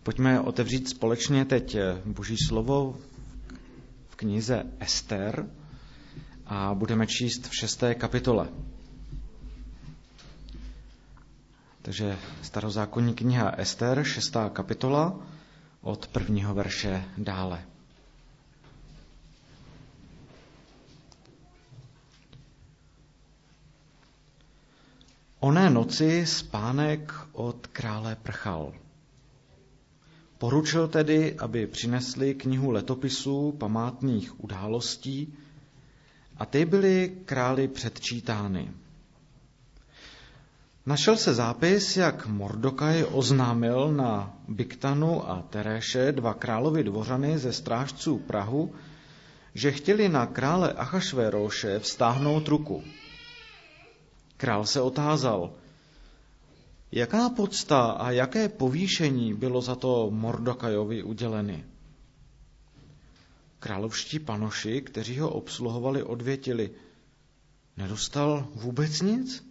Pojďme otevřít společně teď Boží slovo v knize Ester a budeme číst v 6. kapitole. Takže starozákonní kniha Ester, 6. kapitola, od 1. verše dále. Oné noci spánek od krále prchal. Poručil tedy, aby přinesli knihu letopisů památných událostí a ty byly králi předčítány. Našel se zápis, jak Mordokaj oznámil na Biktanu a Teréše, 2 královi dvořany ze strážců prahu, že chtěli na krále Achašvéroše vztáhnout ruku. Král se otázal, jaká pocta a jaké povýšení bylo za to Mordokajovi uděleny. Královští panoši, kteří ho obsluhovali, odvětili, nedostal vůbec nic?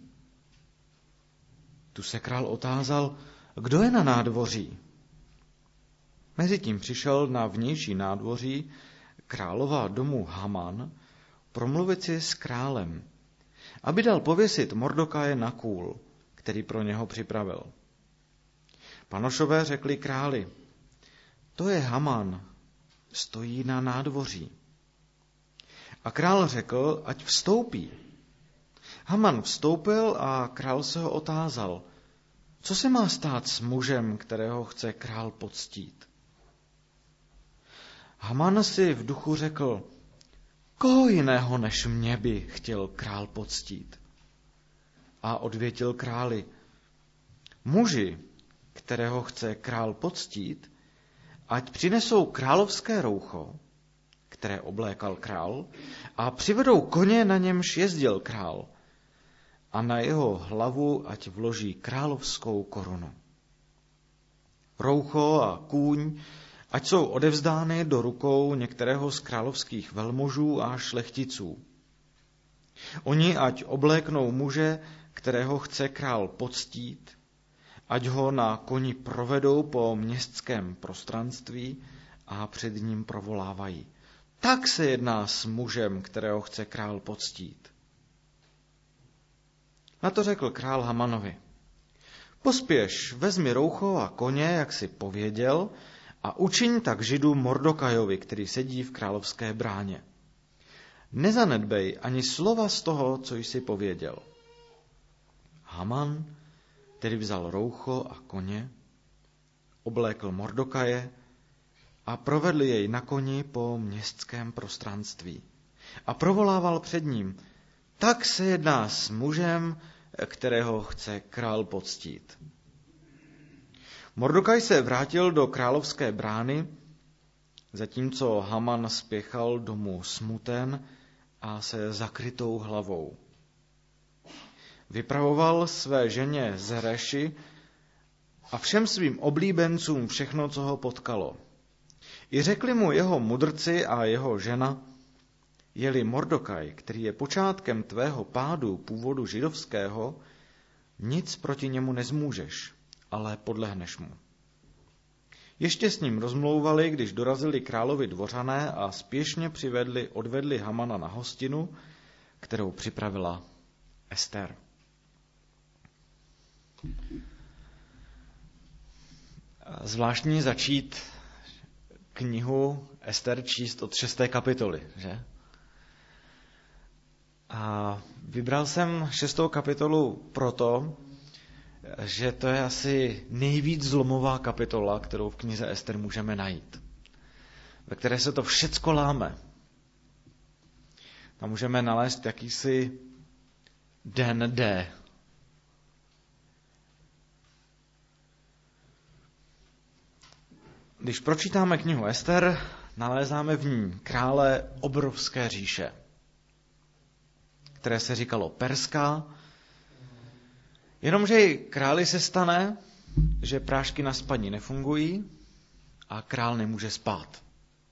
Tu se král otázal, kdo je na nádvoří. Mezitím přišel na vnější nádvoří králova domu Haman promluvit si s králem, aby dal pověsit Mordokaje na kůl, který pro něho připravil. Panošové řekli králi, to je Haman, stojí na nádvoří. A král řekl, ať vstoupí. Haman vstoupil a král se ho otázal, co se má stát s mužem, kterého chce král poctít. Haman si v duchu řekl, koho jiného než mě by chtěl král poctít? A odvětil králi, muži, kterého chce král poctít, ať přinesou královské roucho, které oblékal král, a přivedou koně, na němž jezdil král, a na jeho hlavu ať vloží královskou korunu. Roucho a kůň ať jsou odevzdány do rukou některého z královských velmožů a šlechticů. Oni ať obléknou muže, kterého chce král poctít, ať ho na koni provedou po městském prostranství a před ním provolávají. Tak se jedná s mužem, kterého chce král poctít. Na to řekl král Hamanovi, pospěš, vezmi roucho a koně, jak si pověděl, a učiň tak Židu Mordokajovi, který sedí v královské bráně. Nezanedbej ani slova z toho, co jsi pověděl. Haman tedy vzal roucho a koně, oblékl Mordokaje a provedl jej na koni po městském prostranství. A provolával před ním, tak se jedná s mužem, kterého chce král poctít. Mordokaj se vrátil do královské brány, zatímco Haman spěchal domů smuten a se zakrytou hlavou. Vypravoval své ženě Zereši a všem svým oblíbencům všechno, co ho potkalo. I řekli mu jeho mudrci a jeho žena, je-li Mordokaj, který je počátkem tvého pádu původu židovského, nic proti němu nezmůžeš, ale podlehneš mu. Ještě s ním rozmlouvali, když dorazili královi dvořané a spěšně odvedli Hamana na hostinu, kterou připravila Ester. Zvláštní začít knihu Ester číst od 6. kapitoly, že? A vybral jsem 6. kapitolu proto, že to je asi nejvíc zlomová kapitola, kterou v knize Ester můžeme najít, ve které se to všecko láme. Tam můžeme nalézt jakýsi den D. Když pročítáme knihu Ester, nalézáme v ní krále obrovské říše, které se říkalo Perská, jenomže králi se stane, že prášky na spaní nefungují a král nemůže spát.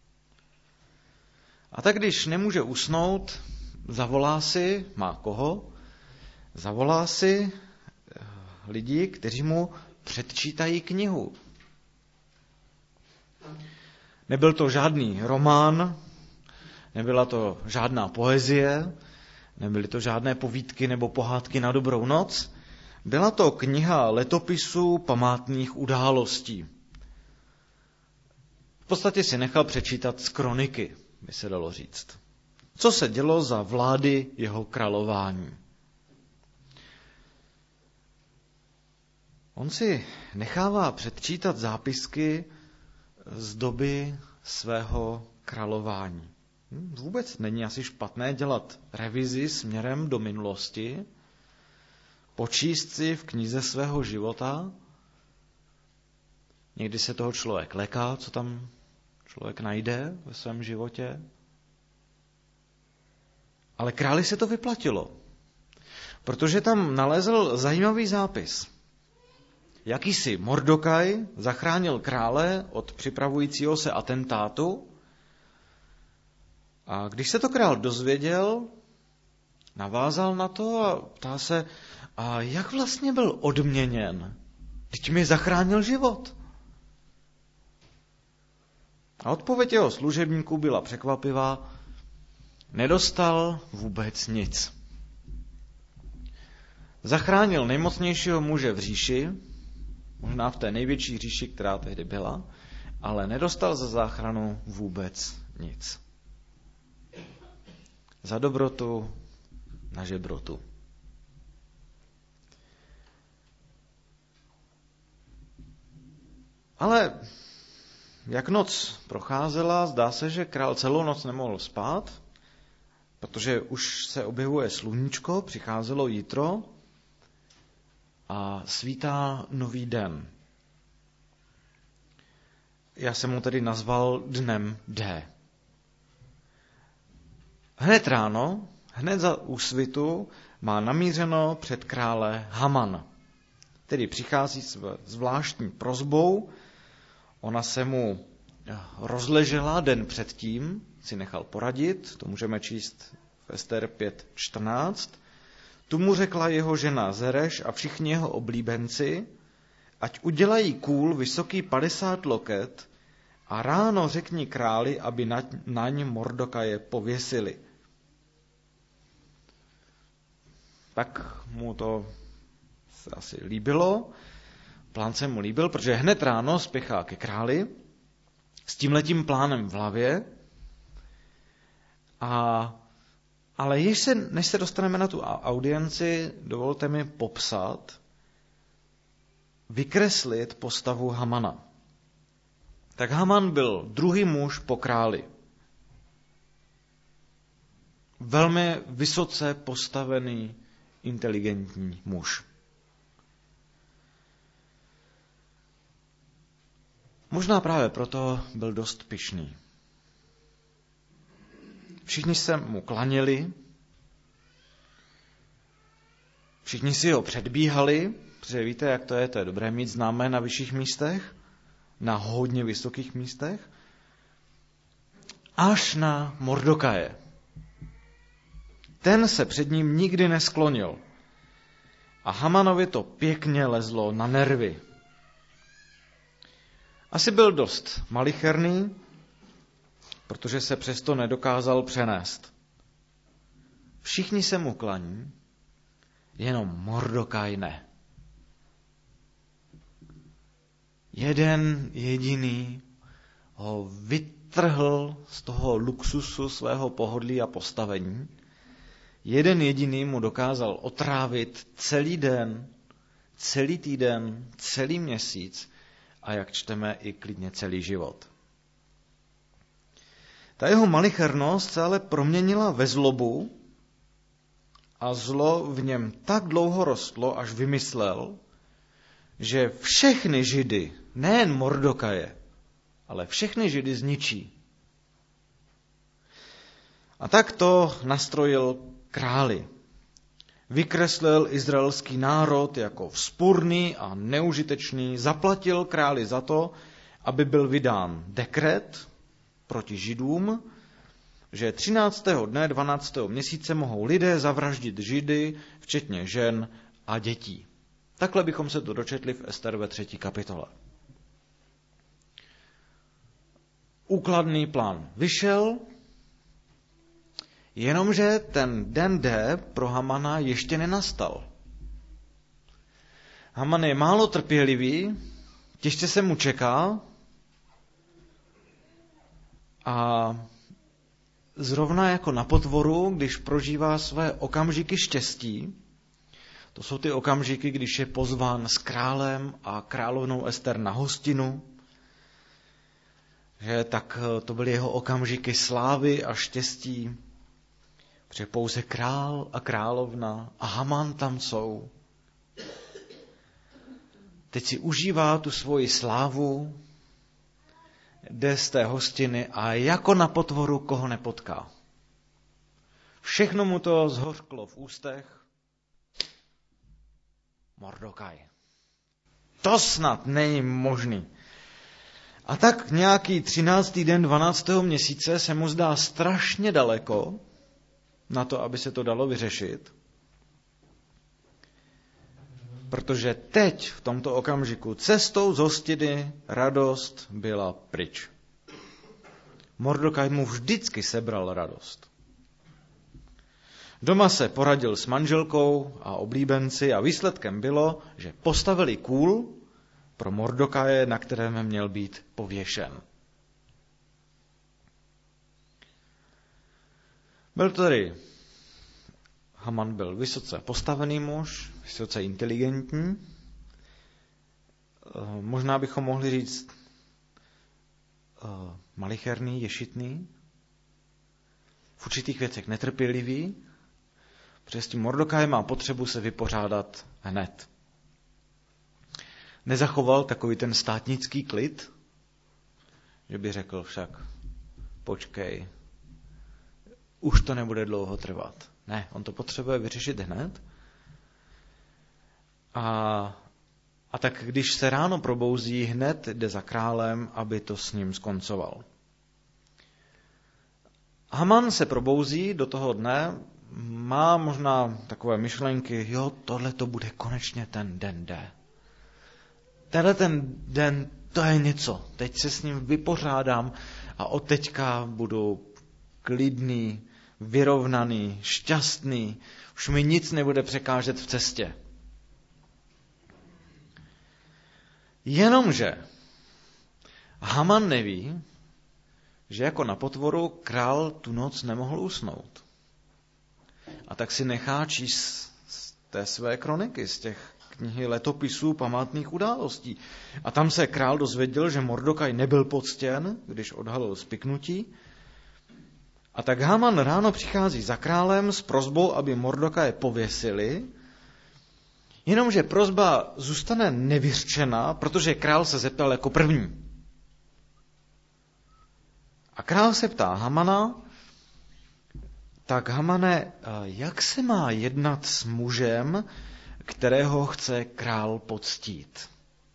A tak když nemůže usnout, zavolá si, má koho? Zavolá si lidi, kteří mu předčítají knihu. Nebyl to žádný román, nebyla to žádná poezie, nebyly to žádné povídky nebo pohádky na dobrou noc. Byla to kniha letopisů památných událostí. V podstatě si nechal přečítat z kroniky, by se dalo říct. Co se dělo za vlády jeho králování. On si nechává předčítat zápisky z doby svého králování. Vůbec není asi špatné dělat revizi směrem do minulosti, počíst si v knize svého života. Někdy se toho člověk leká, co tam člověk najde ve svém životě. Ale králi se to vyplatilo, protože tam nalezl zajímavý zápis. Jakýsi Mordokaj zachránil krále od připravujícího se atentátu a když se to král dozvěděl, navázal na to a ptá se, a jak vlastně byl odměněn? Vždyť mi zachránil život. A odpověď jeho služebníků byla překvapivá. Nedostal vůbec nic. Zachránil nejmocnějšího muže v říši, možná v té největší říši, která tehdy byla, ale nedostal za záchranu vůbec nic. Za dobrotu na žebrotu. Ale jak noc procházela, zdá se, že král celou noc nemohl spát, protože už se objevuje sluníčko, přicházelo jitro a svítá nový den. Já jsem mu tedy nazval dnem D. Hned ráno, hned za úsvitu, má namířeno před krále Haman, který přichází s zvláštní prosbou. Ona se mu rozležela den předtím, si nechal poradit, to můžeme číst v Ester 5.14. Tu mu řekla jeho žena Zereš a všichni jeho oblíbenci, ať udělají kůl vysoký 50 loket a ráno řekni králi, aby naň Mordokaje pověsili. Tak mu to se asi líbilo, plán se mu líbil, protože hned ráno spěchá ke králi s tímhletím plánem v hlavě. Ale než se dostaneme na tu audienci, dovolte mi popsat, vykreslit postavu Hamana. Tak Haman byl druhý muž po králi. Velmi vysoce postavený, inteligentní muž. Možná právě proto byl dost pyšný. Všichni se mu klaněli, všichni si ho předbíhali, protože víte, jak to je dobré mít známé na vyšších místech, na hodně vysokých místech, až na Mordokaje. Ten se před ním nikdy nesklonil a Hamanovi to pěkně lezlo na nervy. Asi byl dost malicherný, protože se přesto nedokázal přenést. Všichni se mu klaní, jenom Mordokaj ne. Jeden jediný ho vytrhl z toho luxusu svého pohodlí a postavení. Jeden jediný mu dokázal otrávit celý den, celý týden, celý měsíc a jak čteme i klidně celý život. Ta jeho malichernost se ale proměnila ve zlobu a zlo v něm tak dlouho rostlo, až vymyslel, že všechny Židy, nejen Mordokaje, ale všechny Židy zničí. A tak to nastrojil králi. Vykreslil izraelský národ jako vzpurný a neužitečný, zaplatil králi za to, aby byl vydán dekret proti Židům, že 13. dne 12. měsíce mohou lidé zavraždit Židy, včetně žen a dětí. Takhle bychom se to dočetli v Ester ve 3. kapitole. úkladný plán vyšel, jenomže ten den D pro Hamana ještě nenastal. Haman je málo trpělivý, těžce se mu čeká a zrovna jako na potvoru, když prožívá své okamžiky štěstí, to jsou ty okamžiky, když je pozván s králem a královnou Ester na hostinu, že tak to byly jeho okamžiky slávy a štěstí, protože pouze král a královna a Haman tam jsou. Teď si užívá tu svoji slávu, jde z té hostiny a jako na potvoru koho nepotká. Všechno mu to zhořklo v ústech. Mordokaj. To snad není možný. A tak nějaký 13. den 12. měsíce se mu zdá strašně daleko na to, aby se to dalo vyřešit. Protože teď, v tomto okamžiku, cestou z hostiny radost byla pryč. Mordokaj mu vždycky sebral radost. Doma se poradil s manželkou a oblíbenci a výsledkem bylo, že postavili kůl pro Mordokaje, na kterém měl být pověšen. Byl tedy Haman byl vysoce postavený muž, vysoce inteligentní. Možná bychom mohli říct malicherný, ješitný, v určitých věcech netrpělivý, protože s tím Mordokajem má potřebu se vypořádat hned. Nezachoval takový ten státnický klid, že by řekl však, počkej, už to nebude dlouho trvat. Ne, on to potřebuje vyřešit hned. A tak když se ráno probouzí, hned jde za králem, aby to s ním skoncoval. Haman se probouzí do toho dne, má možná takové myšlenky, jo, tohle to bude konečně ten den D. Tenhle ten den, to je něco. Teď se s ním vypořádám a od teďka budu klidný, vyrovnaný, šťastný. Už mi nic nebude překážet v cestě. Jenomže Haman neví, že jako na potvoru král tu noc nemohl usnout. A tak si nechá číst z té své kroniky, z těch knihy letopisů památných událostí. A tam se král dozvěděl, že Mordokaj nebyl poctěn, když odhalil spiknutí. A tak Haman ráno přichází za králem s prosbou, aby Mordokaje pověsili, jenomže prosba zůstane nevyřčena, protože král se zeptal jako první. A král se ptá Hamana, tak Hamane, jak se má jednat s mužem, kterého chce král poctít?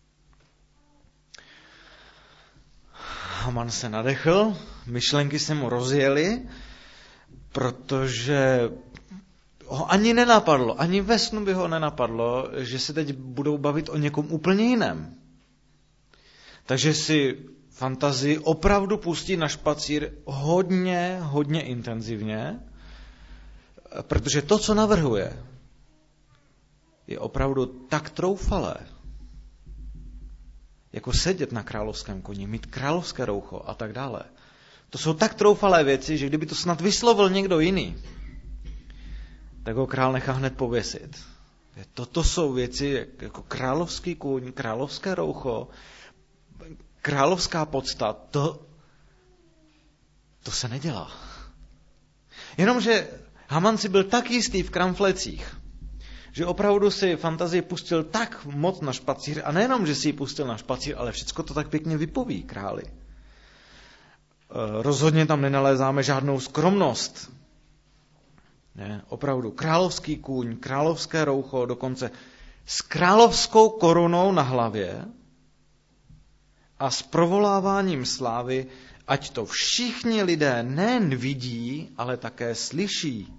Haman se nadechl, myšlenky se mu rozjely, protože ho ani nenapadlo, ani ve snu by ho nenapadlo, že se teď budou bavit o někom úplně jiném. Takže si fantazii opravdu pustí na špacír hodně intenzivně, protože to, co navrhuje, je opravdu tak troufalé, jako sedět na královském koni, mít královské roucho a tak dále. To jsou tak troufalé věci, že kdyby to snad vyslovil někdo jiný, tak ho král nechá hned pověsit. Toto jsou věci jako královský kůň, královské roucho, královská podsta, to se nedělá. Jenomže Haman si byl tak jistý v kramflecích, že opravdu si fantazii pustil tak moc na špacír, a nejenom, že si ji pustil na špacír, ale všecko to tak pěkně vypoví králi. Rozhodně tam nenalézáme žádnou skromnost. Ne, opravdu královský kůň, královské roucho, dokonce s královskou korunou na hlavě a s provoláváním slávy, ať to všichni lidé nejen vidí, ale také slyší.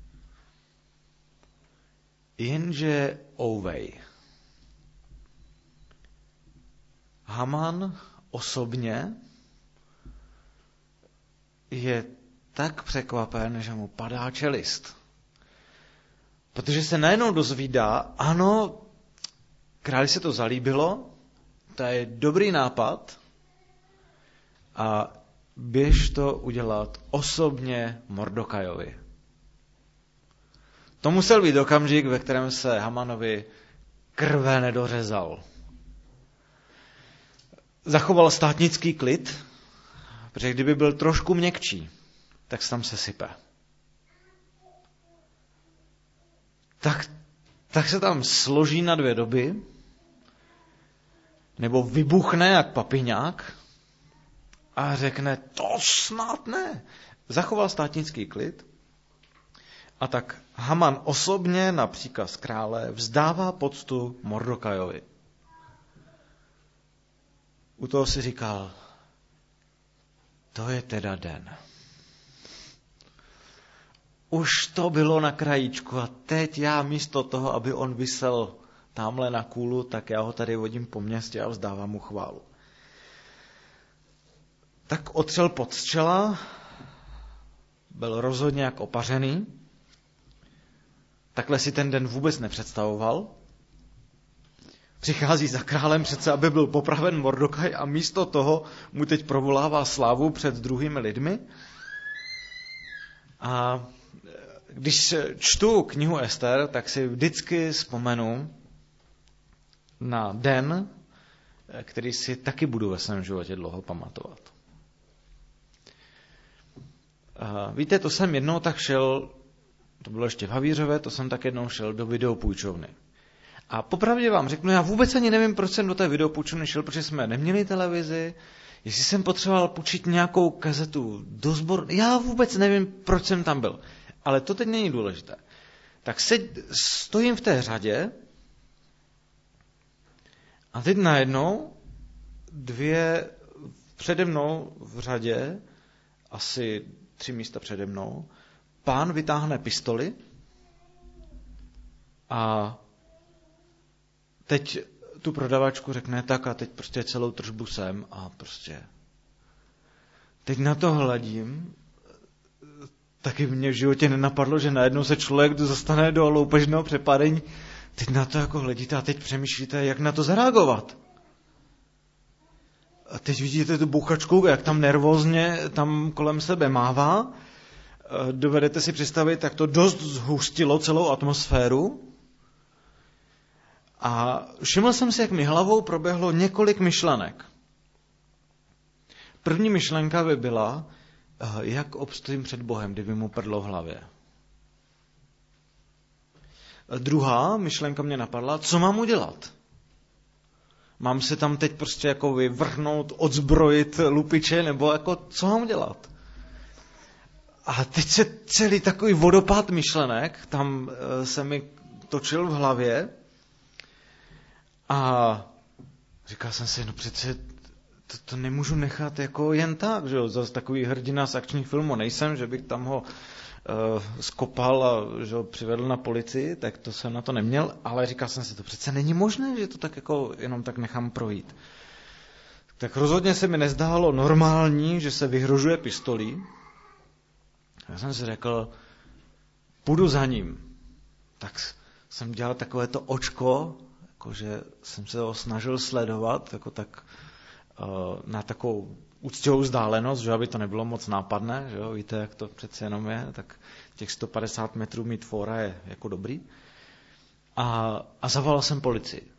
Jenže ouvej. Haman osobně je tak překvapen, že mu padá čelist. Protože se najednou dozvídá, ano, králi se to zalíbilo, to je dobrý nápad a běž to udělat osobně Mordokajovi. To musel být okamžik, ve kterém se Hamanovi krve nedořezal. Zachoval státnický klid, protože kdyby byl trošku měkčí, tak se tam sesype. Tak se tam složí na 2 doby, nebo vybuchne jak papiňák a řekne, to snad ne. Zachoval státnický klid a tak Haman osobně na příkaz krále vzdává poctu Mordokajovi. U toho si říkal, to je teda den. Už to bylo na krajíčku a teď já místo toho, aby on visel tamhle na kůlu, tak já ho tady vodím po městě a vzdávám mu chválu. Tak otřel pod čela, byl rozhodně jak opařený, takhle si ten den vůbec nepředstavoval. Přichází za králem přece, aby byl popraven Mordokaj a místo toho mu teď provolává slávu před druhými lidmi. A když čtu knihu Ester, tak si vždycky vzpomenu na den, který si taky budu ve svém životě dlouho pamatovat. Víte, to jsem jednou tak šel, to bylo ještě v Havířově, to jsem tak jednou šel do videopůjčovny. A popravdě vám řeknu, já vůbec ani nevím, proč jsem do té videopůjčovny šel, protože jsme neměli televizi, jestli jsem potřeboval půjčit nějakou kazetu do sboru, já vůbec nevím, proč jsem tam byl. Ale to teď není důležité. Tak stojím v té řadě a teď najednou 2 přede mnou v řadě, asi 3 místa přede mnou, pán vytáhne pistoli a teď tu prodavačku řekne tak a teď prostě celou tržbu sem a prostě teď na to hledím, taky mě v životě nenapadlo, že najednou se člověk dostane do loupežného přepadení. Teď na to jako hledíte a teď přemýšlíte, jak na to zareagovat. A teď vidíte tu bouchačku, jak tam nervózně tam kolem sebe mává. Dovedete si představit, jak to dost zhustilo celou atmosféru. A všiml jsem si, jak mi hlavou proběhlo několik myšlenek. První myšlenka by byla, jak obstojím před Bohem, kdyby mu prdlo v hlavě. Druhá myšlenka mě napadla, co mám udělat? Mám se tam teď prostě jako vyvrhnout, odzbrojit lupiče, nebo jako co mám udělat? A teď se celý takový vodopád myšlenek, tam se mi točil v hlavě a říkal jsem si, no přece to nemůžu nechat jako jen tak, že jo, zase takový hrdina z akčních filmů nejsem, že bych tam ho skopal a že ho přivedl na policii, tak to jsem na to neměl, ale říkal jsem si, to přece není možné, že to tak jako jenom tak nechám projít. Tak rozhodně se mi nezdálo normální, že se vyhrožuje pistolí. Já jsem si řekl, půjdu za ním. Tak jsem dělal takové to očko, jakože jsem se ho snažil sledovat, jako tak na takovou úctivou vzdálenost, že aby to nebylo moc nápadné, že jo? Víte, jak to přece jenom je, tak těch 150 metrů mít fóra je jako dobrý. A zavolal jsem policii.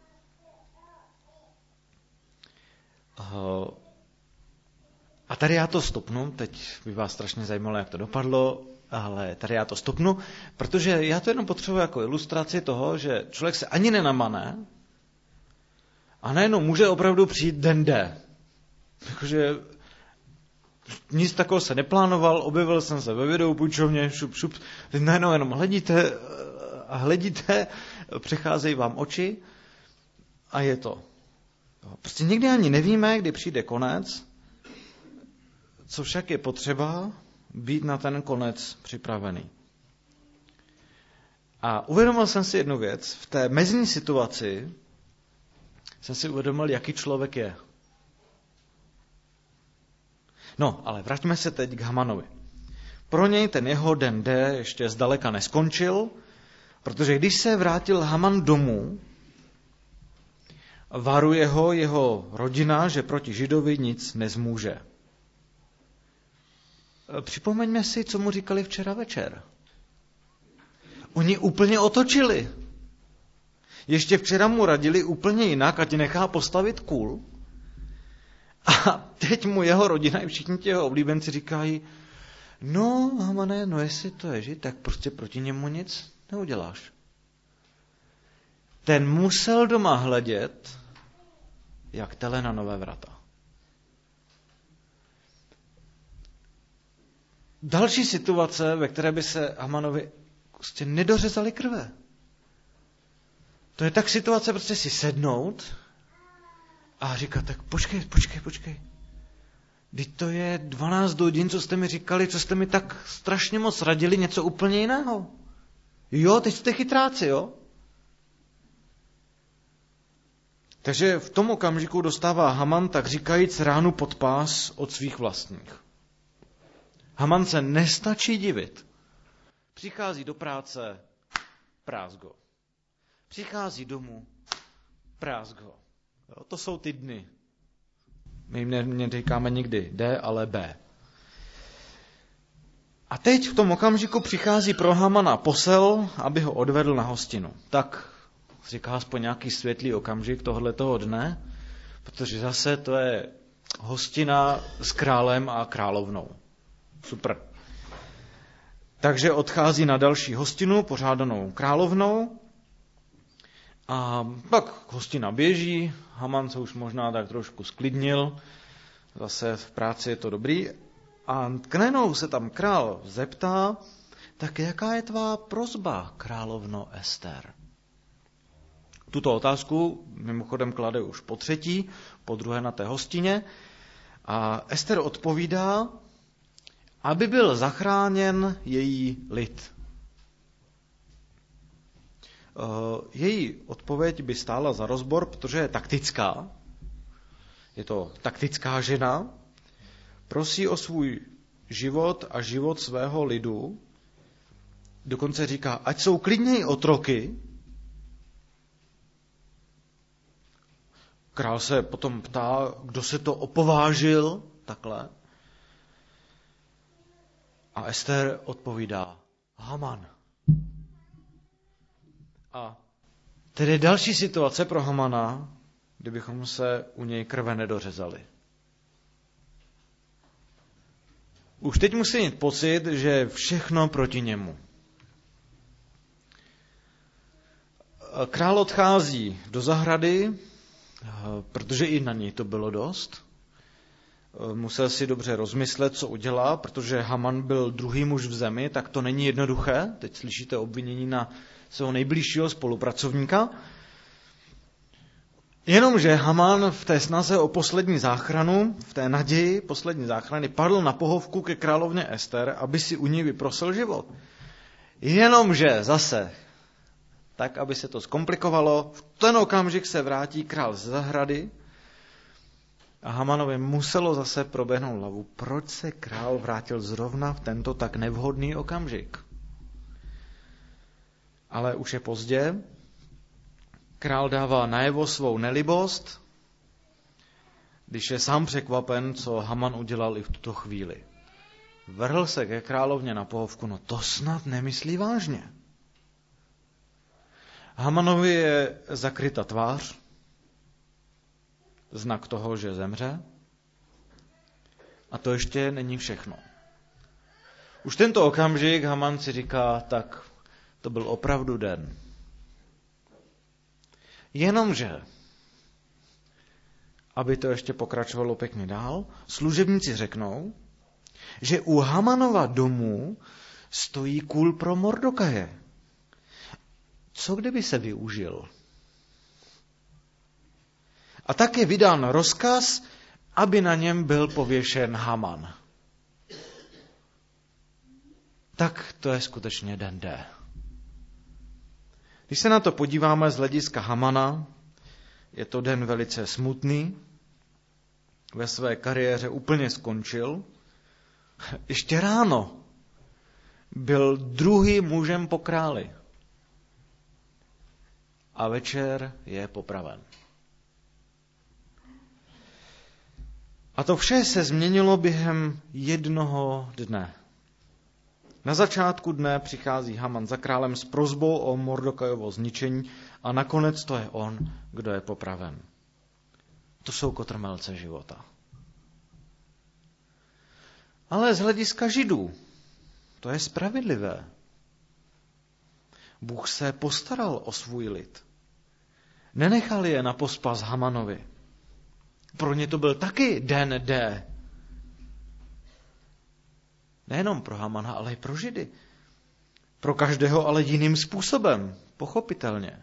A tady já to stopnu, teď by vás strašně zajímalo, jak to dopadlo, ale tady já to stopnu, protože já to jenom potřebuji jako ilustraci toho, že člověk se ani nenamane a najednou může opravdu přijít den D. Jakože nic takového se neplánoval, objevil jsem se ve videopůjčovně, šup, teď najednou jenom hledíte, přecházejí vám oči a je to. Prostě nikdy ani nevíme, kdy přijde konec, co však je potřeba být na ten konec připravený. A uvědomil jsem si jednu věc. V té mezní situaci jsem si uvědomil, jaký člověk je. No, ale vraťme se teď k Hamanovi. Pro něj ten jeho den D ještě zdaleka neskončil, protože když se vrátil Haman domů, varuje ho jeho rodina, že proti Židovi nic nezmůže. Připomeňme si, co mu říkali včera večer. Oni úplně otočili. Ještě včera mu radili úplně jinak, ať nechá postavit kůl. A teď mu jeho rodina i všichni ti jeho oblíbenci říkají, no, Hamane, no jestli to je Žid, tak prostě proti němu nic neuděláš. Ten musel doma hledět, jak tele na nové vrata. Další situace, ve které by se Hamanovi prostě nedořezali krve. To je tak situace prostě si sednout a říkat, tak počkej. Vždyť to je 12 hodin, co jste mi říkali, co jste mi tak strašně moc radili, něco úplně jiného. Jo, teď jste chytráci, jo? Takže v tom okamžiku dostává Haman, tak říkajíc, ránu pod pás od svých vlastních. Haman se nestačí divit. Přichází do práce, prázgo. Přichází domů, prázgo. Jo, to jsou ty dny. My neříkáme nikdy D, ale B. A teď v tom okamžiku přichází pro Hamana posel, aby ho odvedl na hostinu. Tak říká aspoň nějaký světlý okamžik tohletoho dne, protože zase to je hostina s králem a královnou. Super. Takže odchází na další hostinu, pořádanou královnou. A pak hostina běží, Haman se už možná tak trošku sklidnil, zase v práci je to dobrý. A najednou se tam král zeptá, tak jaká je tvá prosba, královno Ester? Tuto otázku mimochodem klade už po třetí, po druhé na té hostině. A Ester odpovídá, aby byl zachráněn její lid. Její odpověď by stála za rozbor, protože je taktická. Je to taktická žena. Prosí o svůj život a život svého lidu. Dokonce říká, ať jsou klidněji otroky. Král se potom ptá, kdo se to opovážil, takhle. A Ester odpovídá, Haman. A tedy další situace pro Hamana, kdybychom se u něj krve nedořezali. Už teď musí mít pocit, že je všechno proti němu. Král odchází do zahrady, protože i na něj to bylo dost. Musel si dobře rozmyslet, co udělá, protože Haman byl druhý muž v zemi, tak to není jednoduché. Teď slyšíte obvinění na svého nejbližšího spolupracovníka. Jenomže Haman v té snaze o poslední záchranu, v té naději poslední záchrany, padl na pohovku ke královně Ester, aby si u ní vyprosil život. Jenomže zase, tak aby se to zkomplikovalo, v ten okamžik se vrátí král z zahrady a Hamanovi muselo zase proběhnout hlavu, proč se král vrátil zrovna v tento tak nevhodný okamžik. Ale už je pozdě. Král dává najevo svou nelibost, když je sám překvapen, co Haman udělal i v tuto chvíli. Vrhl se ke královně na pohovku, no to snad nemyslí vážně. Hamanovi je zakryta tvář, znak toho, že zemře. A to ještě není všechno. Už tento okamžik Haman si říká, tak to byl opravdu den. Jenomže, aby to ještě pokračovalo pěkně dál, služebníci řeknou, že u Hamanova domu stojí kůl pro Mordokaje. Co kdyby se využil? A tak je vydán rozkaz, aby na něm byl pověšen Haman. Tak to je skutečně den D. Když se na to podíváme z hlediska Hamana, je to den velice smutný. ve své kariéře úplně skončil, ještě ráno byl druhým mužem po králi a večer je popraven. A to vše se změnilo během jednoho dne. Na začátku dne přichází Haman za králem s prosbou o Mordokajovo zničení a nakonec to je on, kdo je popraven. To jsou kotrmelce života. Ale z hlediska Židů to je spravedlivé. Bůh se postaral o svůj lid. Nenechal je na pospas Hamanovi. Pro ně to byl taky den D. Nejenom pro Hamana, ale i pro Židy. Pro každého, ale jiným způsobem, pochopitelně.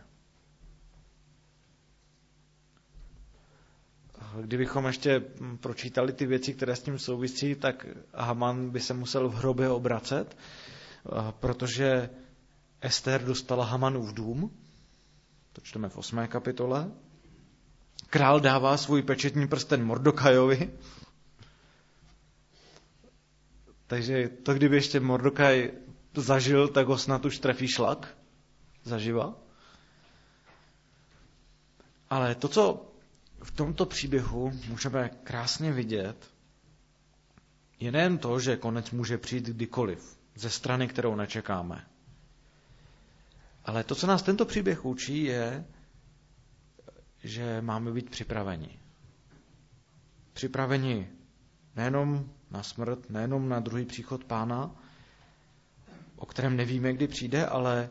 Kdybychom ještě pročítali ty věci, které s tím souvisí, tak Haman by se musel v hrobě obracet, protože Ester dostala Hamanův dům, to čteme v 8. kapitole. Král dává svůj pečetní prsten Mordokajovi. Takže to, kdyby ještě Mordokaj zažil, tak ho snad už trefí šlak zaživa. Ale to, co v tomto příběhu můžeme krásně vidět, je nejen to, že konec může přijít kdykoliv, ze strany, kterou nečekáme. Ale to, co nás tento příběh učí, je, že máme být připraveni. Připraveni nejenom na smrt, nejenom na druhý příchod Pána, o kterém nevíme, kdy přijde, ale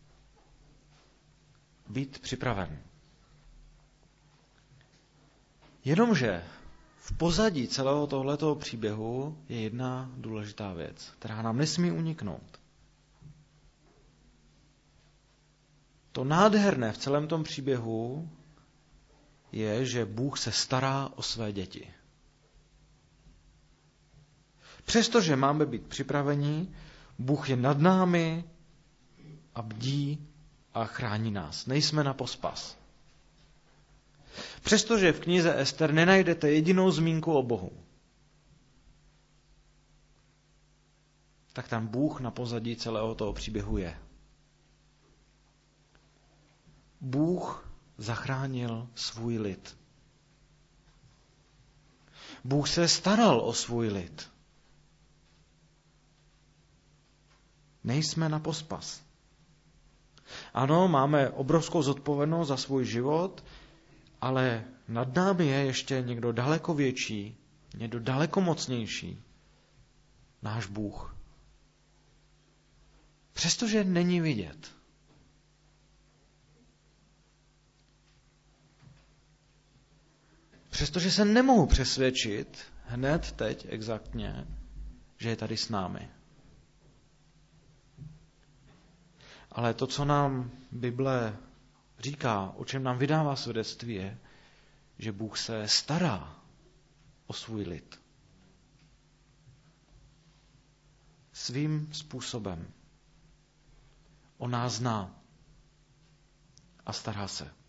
být připraven. Jenomže v pozadí celého tohletoho příběhu je jedna důležitá věc, která nám nesmí uniknout. To nádherné v celém tom příběhu je, že Bůh se stará o své děti. Přestože máme být připraveni, Bůh je nad námi a bdí a chrání nás. Nejsme na pospas. Přestože v knize Ester nenajdete jedinou zmínku o Bohu, tak tam Bůh na pozadí celého toho příběhu je. Bůh zachránil svůj lid. Bůh se staral o svůj lid. Nejsme na pospas. Ano, máme obrovskou zodpovědnost za svůj život, ale nad námi je ještě někdo daleko větší, někdo daleko mocnější. Náš Bůh. Přestože není vidět. Přestože se nemohu přesvědčit hned teď exaktně, že je tady s námi. Ale to, co nám Bible říká, o čem nám vydává svědectví, je, že Bůh se stará o svůj lid. Svým způsobem. On nás zná a stará se.